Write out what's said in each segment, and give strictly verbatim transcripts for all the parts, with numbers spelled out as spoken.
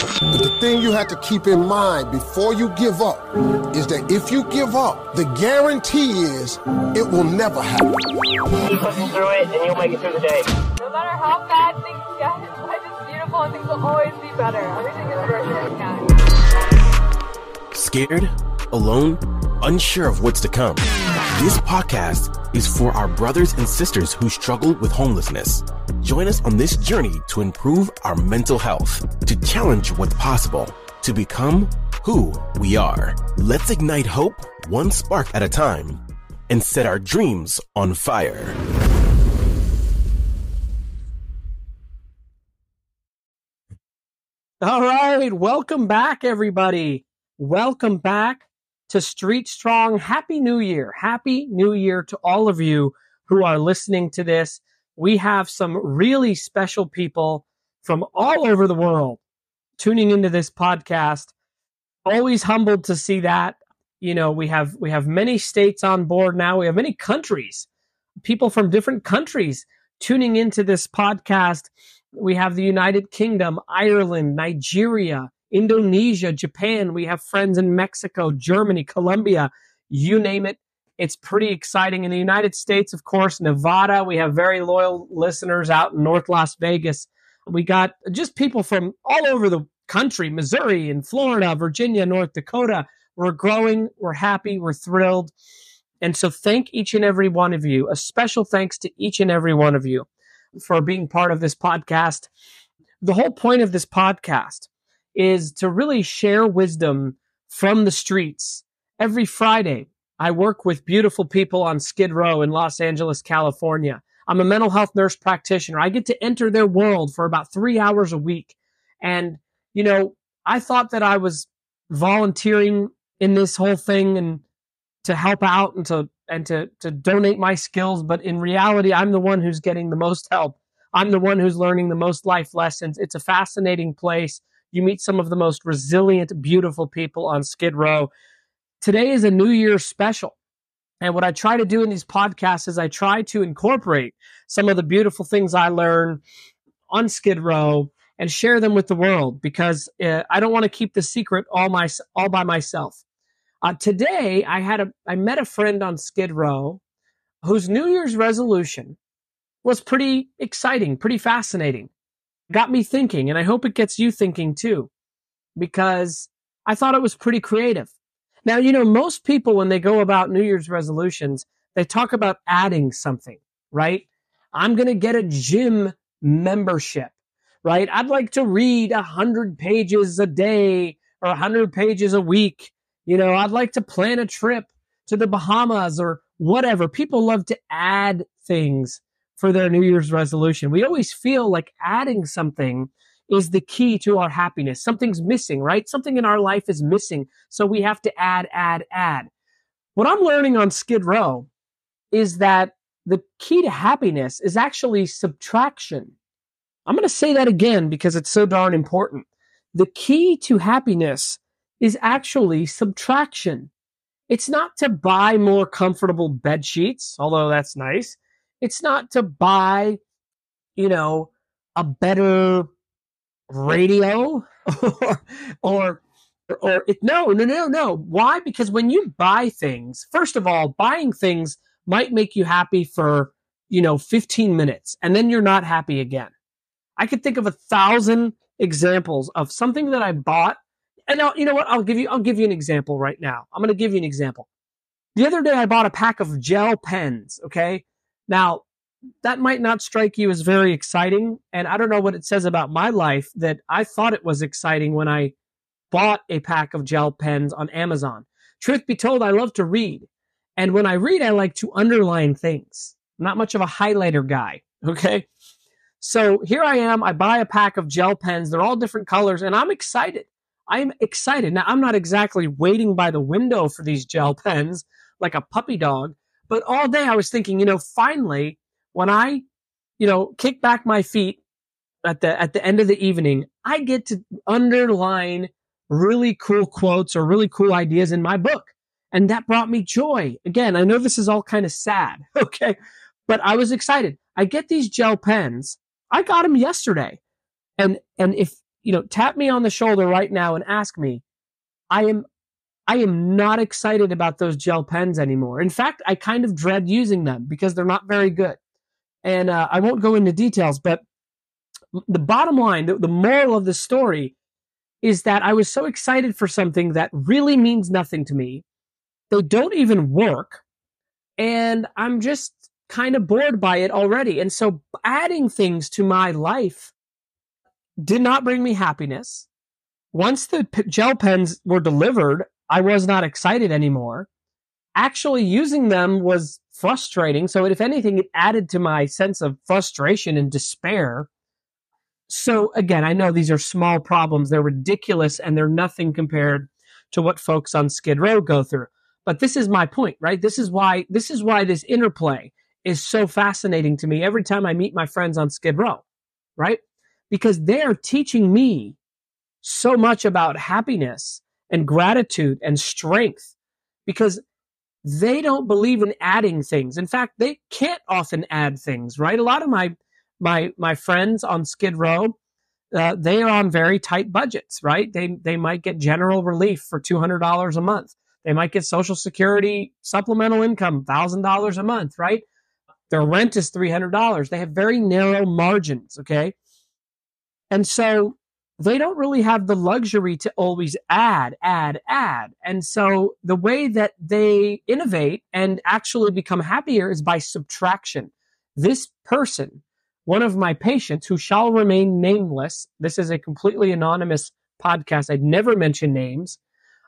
But the thing you have to keep in mind before you give up is that if you give up, the guarantee is it will never happen. Keep pushing through it and you'll make it through the day. No matter how bad things get, life is beautiful and things will always be better. Everything is worth it now. Scared? Alone? Unsure of what's to come? This podcast is for our brothers and sisters who struggle with homelessness. Join us on this journey to improve our mental health, to challenge what's possible, to become who we are. Let's ignite hope one spark at a time and set our dreams on fire. All right, welcome back, everybody. Welcome back to Street Strong. Happy New Year. Happy New Year to all of you who are listening to this. We have some really special people from all over the world tuning into this podcast. Always humbled to see that. You know, we have we have many states on board now. We have many countries, people from different countries tuning into this podcast. We have the United Kingdom, Ireland, Nigeria, Indonesia, Japan. We have friends in Mexico, Germany, Colombia, you name it. It's pretty exciting. In the United States, of course, Nevada, we have very loyal listeners out in North Las Vegas. We got just people from all over the country, Missouri and Florida, Virginia, North Dakota. We're growing. We're happy. We're thrilled. And so thank each and every one of you. A special thanks to each and every one of you for being part of this podcast. The whole point of this podcast is to really share wisdom from the streets. Every Friday, I work with beautiful people on Skid Row in Los Angeles, California. I'm a mental health nurse practitioner. I get to enter their world for about three hours a week. And, you know, I thought that I was volunteering in this whole thing and to help out and to and to, to donate my skills. But in reality, I'm the one who's getting the most help. I'm the one who's learning the most life lessons. It's a fascinating place. You meet some of the most resilient, beautiful people on Skid Row. Today is a New Year's special. And what I try to do in these podcasts is I try to incorporate some of the beautiful things I learn on Skid Row and share them with the world, because uh, I don't want to keep the secret all my all by myself. Uh, today, I had a I met a friend on Skid Row whose New Year's resolution was pretty exciting, pretty fascinating. Got me thinking, and I hope it gets you thinking too, because I thought it was pretty creative. Now, you know, most people, when they go about New Year's resolutions, they talk about adding something, right? I'm going to get a gym membership, right? I'd like to read one hundred pages a day or one hundred pages a week. You know, I'd like to plan a trip to the Bahamas or whatever. People love to add things for their New Year's resolution. We always feel like adding something is the key to our happiness. Something's missing, right? Something in our life is missing. So we have to add, add, add. What I'm learning on Skid Row is that the key to happiness is actually subtraction. I'm going to say that again because it's so darn important. The key to happiness is actually subtraction. It's not to buy more comfortable bed sheets, although that's nice. It's not to buy, you know, a better radio or, or, or it, no, no, no, no. Why? Because when you buy things, first of all, buying things might make you happy for, you know, fifteen minutes, and then you're not happy again. I could think of a thousand examples of something that I bought. And now, you know what? I'll give you, I'll give you an example right now. I'm going to give you an example. The other day, I bought a pack of gel pens. Okay. Now, that might not strike you as very exciting. And I don't know what it says about my life that I thought it was exciting when I bought a pack of gel pens on Amazon. Truth be told, I love to read. And when I read, I like to underline things. I'm not much of a highlighter guy. Okay. So here I am. I buy a pack of gel pens. They're all different colors, and I'm excited. I'm excited. Now, I'm not exactly waiting by the window for these gel pens like a puppy dog, but all day I was thinking, you know, finally, when I, you know, kick back my feet at the at the end of the evening, I get to underline really cool quotes or really cool ideas in my book. And that brought me joy. Again, I know this is all kind of sad, okay? But I was excited. I get these gel pens. I got them yesterday. And and if you know, tap me on the shoulder right now and ask me, I am I am not excited about those gel pens anymore. In fact, I kind of dread using them because they're not very good. And uh, I won't go into details, but the bottom line, the, the moral of the story is that I was so excited for something that really means nothing to me. They don't even work. And I'm just kind of bored by it already. And so adding things to my life did not bring me happiness. Once the p- gel pens were delivered, I was not excited anymore. Actually using them was frustrating. So if anything, it added to my sense of frustration and despair. So again, I know these are small problems. They're ridiculous and they're nothing compared to what folks on Skid Row go through. But this is my point, right? This is why, this is why this interplay is so fascinating to me every time I meet my friends on Skid Row, right? Because they're teaching me so much about happiness and gratitude and strength because they don't believe in adding things. In fact, they can't often add things, right? A lot of my my my friends on Skid Row, uh, they are on very tight budgets, right? They they might get general relief for two hundred dollars a month. They might get Social Security supplemental income, one thousand dollars a month, right? Their rent is three hundred dollars. They have very narrow margins, okay? And so they don't really have the luxury to always add, add, add. And so the way that they innovate and actually become happier is by subtraction. This person, one of my patients who shall remain nameless, this is a completely anonymous podcast, I'd never mention names.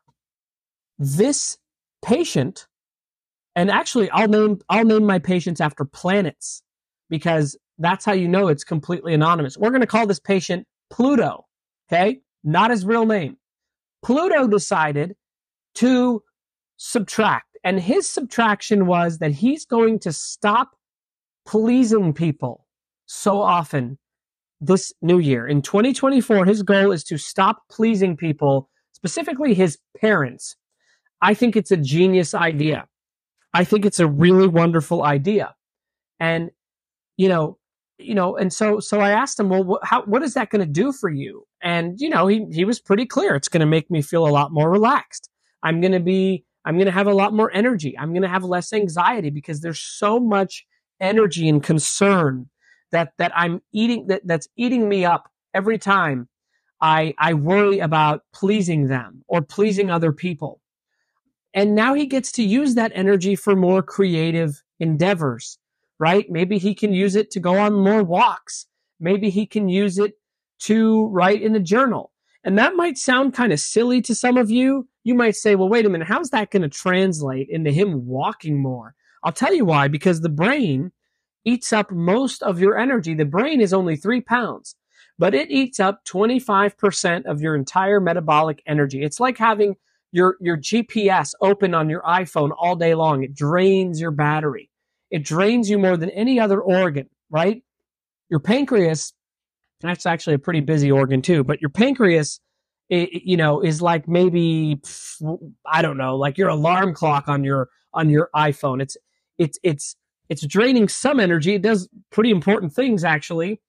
This patient, and actually I'll name I'll name my patients after planets because that's how you know it's completely anonymous. We're going to call this patient Pluto. Okay, not his real name. Pluto decided to subtract, and his subtraction was that he's going to stop pleasing people so often this new year. In twenty twenty-four, his goal is to stop pleasing people, specifically his parents. I think it's a genius idea. I think it's a really wonderful idea. And, you know, you know, and so, so I asked him, well, what, how, what is that going to do for you? And, you know, he, he was pretty clear. It's going to make me feel a lot more relaxed. I'm going to be, I'm going to have a lot more energy. I'm going to have less anxiety because there's so much energy and concern that, that I'm eating, that, that's eating me up every time I, I worry about pleasing them or pleasing other people. And now he gets to use that energy for more creative endeavors, right? Maybe he can use it to go on more walks. Maybe he can use it to write in a journal. And that might sound kind of silly to some of you. You might say, well, wait a minute, how's that going to translate into him walking more? I'll tell you why, because the brain eats up most of your energy. The brain is only three pounds, but it eats up twenty-five percent of your entire metabolic energy. It's like having your, your G P S open on your iPhone all day long. It drains your battery. It drains you more than any other organ, right? Your pancreas, that's actually a pretty busy organ too, but your pancreas, it, you know, is like maybe, I don't know, like your alarm clock on your, on your iPhone. It's, it's, it's, it's draining some energy. It does pretty important things actually,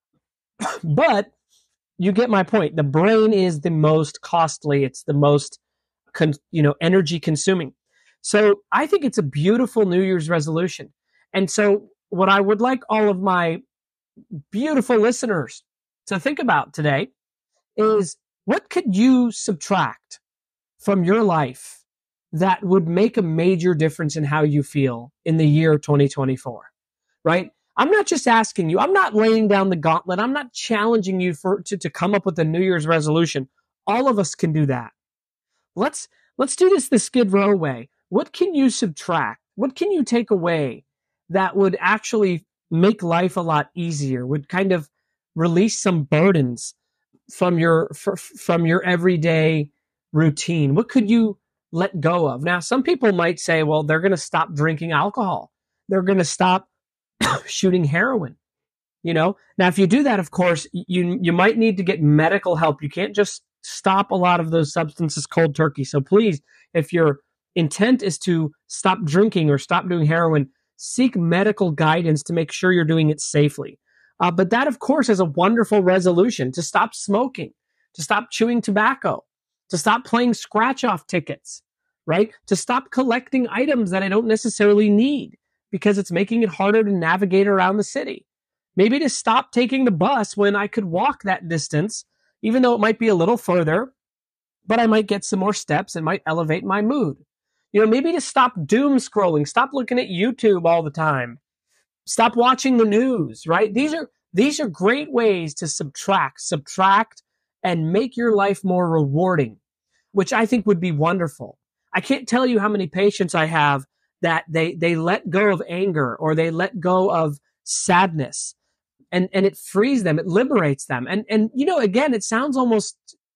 but you get my point. The brain is the most costly. It's the most, con, you know, energy consuming. So I think it's a beautiful New Year's resolution. And so what I would like all of my beautiful listeners to think about today is, what could you subtract from your life that would make a major difference in how you feel in the year twenty twenty-four, right? I'm not just asking you, I'm not laying down the gauntlet. I'm not challenging you for to, to come up with a New Year's resolution. All of us can do that. Let's, let's do this the Skid Row way. What can you subtract? What can you take away that would actually make life a lot easier, would kind of release some burdens from your f- from your everyday routine? What could you let go of? Now, some people might say, well, they're going to stop drinking alcohol. They're going to stop shooting heroin. You know, now, if you do that, of course, you you might need to get medical help. You can't just stop a lot of those substances cold turkey. So please, if your intent is to stop drinking or stop doing heroin, seek medical guidance to make sure you're doing it safely. Uh, but that, of course, is a wonderful resolution to stop smoking. to stop chewing tobacco, to stop playing scratch-off tickets, right? To stop collecting items that I don't necessarily need because it's making it harder to navigate around the city. Maybe to stop taking the bus when I could walk that distance, even though it might be a little further, but I might get some more steps and might elevate my mood. You know, maybe to stop doom scrolling, stop looking at YouTube all the time, stop watching the news, right? These are these are great ways to subtract, subtract, and make your life more rewarding, which I think would be wonderful. I can't tell you how many patients I have that they they let go of anger or they let go of sadness, and and it frees them, it liberates them. And and you know, again, it sounds almost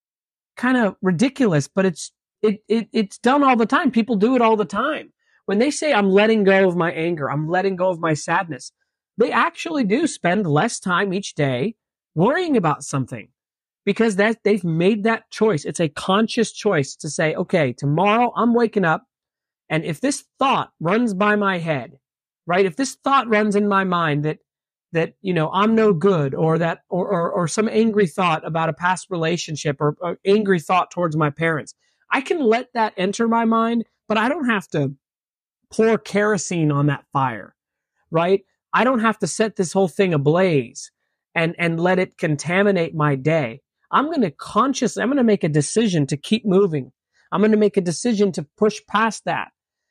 kind of ridiculous, but it's it it it's done all the time. People do it all the time. When they say I'm letting go of my anger, I'm letting go of my sadness, they actually do spend less time each day worrying about something because that they've made that choice. It's a conscious choice to say, okay, tomorrow I'm waking up, and if this thought runs by my head, right? If this thought runs in my mind that that, you know, I'm no good, or that, or, or, or some angry thought about a past relationship, or, or angry thought towards my parents, I can let that enter my mind, but I don't have to pour kerosene on that fire, right? I don't have to set this whole thing ablaze and, and let it contaminate my day. I'm going to consciously, I'm going to make a decision to keep moving. I'm going to make a decision to push past that.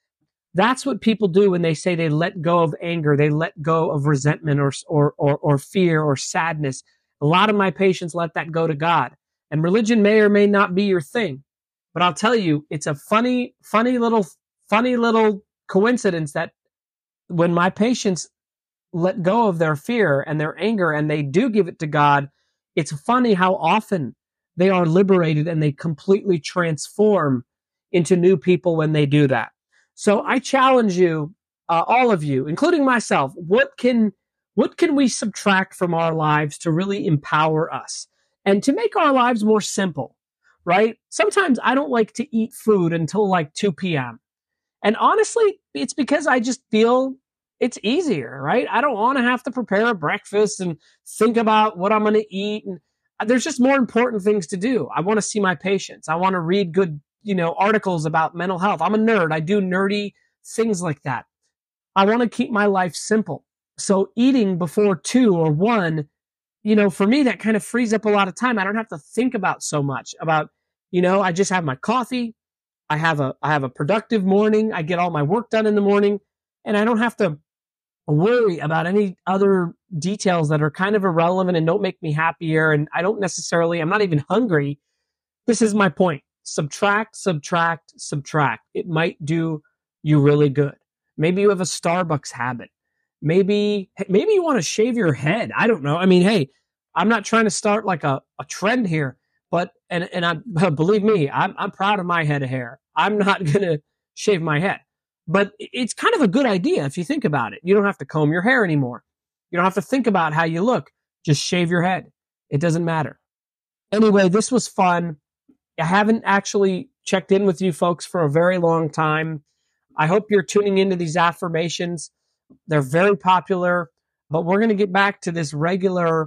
That's what people do when they say they let go of anger, they let go of resentment or, or, or, or fear or sadness. A lot of my patients let that go to God. And religion may or may not be your thing. But I'll tell you, it's a funny, funny little, funny little coincidence that when my patients let go of their fear and their anger and they do give it to God, it's funny how often they are liberated and they completely transform into new people when they do that. So I challenge you, uh, all of you, including myself, what can what can we subtract from our lives to really empower us and to make our lives more simple, right? Sometimes I don't like to eat food until like two p.m. And honestly, it's because I just feel it's easier, right? I don't want to have to prepare a breakfast and think about what I'm going to eat. And there's just more important things to do. I want to see my patients. I want to read good, you know, articles about mental health. I'm a nerd. I do nerdy things like that. I want to keep my life simple. So eating before two or one, you know, for me, that kind of frees up a lot of time. I don't have to think about so much about, you know, I just have my coffee. I have a, I have a productive morning. I get all my work done in the morning, and I don't have to worry about any other details that are kind of irrelevant and don't make me happier. And I don't necessarily, I'm not even hungry. This is my point. Subtract, subtract, subtract. It might do you really good. Maybe you have a Starbucks habit. Maybe, maybe you want to shave your head. I don't know. I mean, hey, I'm not trying to start like a, a trend here, but, and, and I, believe me, I'm, I'm proud of my head of hair. I'm not going to shave my head, but it's kind of a good idea if you think about it. You don't have to comb your hair anymore. You don't have to think about how you look. Just shave your head. It doesn't matter. Anyway, this was fun. I haven't actually checked in with you folks for a very long time. I hope you're tuning into these affirmations. They're very popular, but we're going to get back to this regular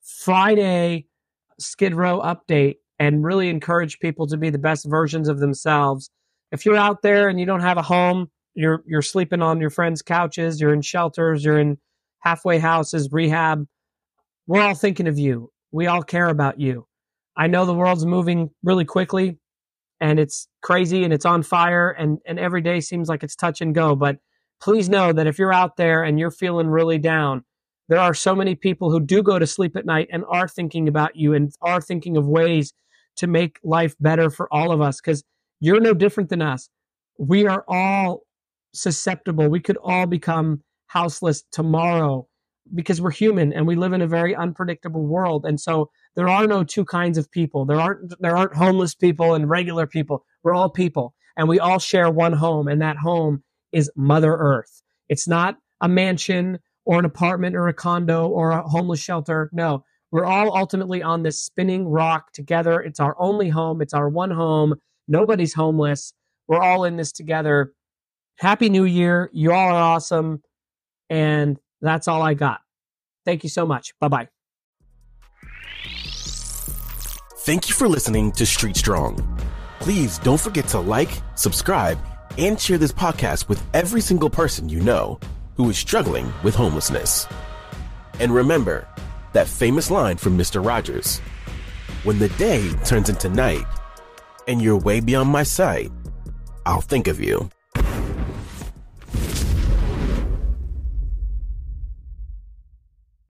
Friday Skid Row update and really encourage people to be the best versions of themselves. If you're out there and you don't have a home, you're you're sleeping on your friends' couches, you're in shelters, you're in halfway houses, rehab, we're all thinking of you. We all care about you. I know the world's moving really quickly and it's crazy and it's on fire and, and every day seems like it's touch and go. But please know that if you're out there and you're feeling really down, there are so many people who do go to sleep at night and are thinking about you and are thinking of ways to make life better for all of us, because you're no different than us. We are all susceptible. We could all become houseless tomorrow because we're human and we live in a very unpredictable world. And so there are no two kinds of people. There aren't, there aren't homeless people and regular people. We're all people and we all share one home, and that home is Mother Earth. It's not a mansion or an apartment or a condo or a homeless shelter. No, we're all ultimately on this spinning rock together. It's our only home. It's our one home. Nobody's homeless. We're all in this together. Happy New Year. You all are awesome. And that's all I got. Thank you so much. Bye-bye. Thank you for listening to Street Strong. Please don't forget to like, subscribe, and share this podcast with every single person you know who is struggling with homelessness. And remember that famous line from Mister Rogers, when the day turns into night and you're way beyond my sight, I'll think of you.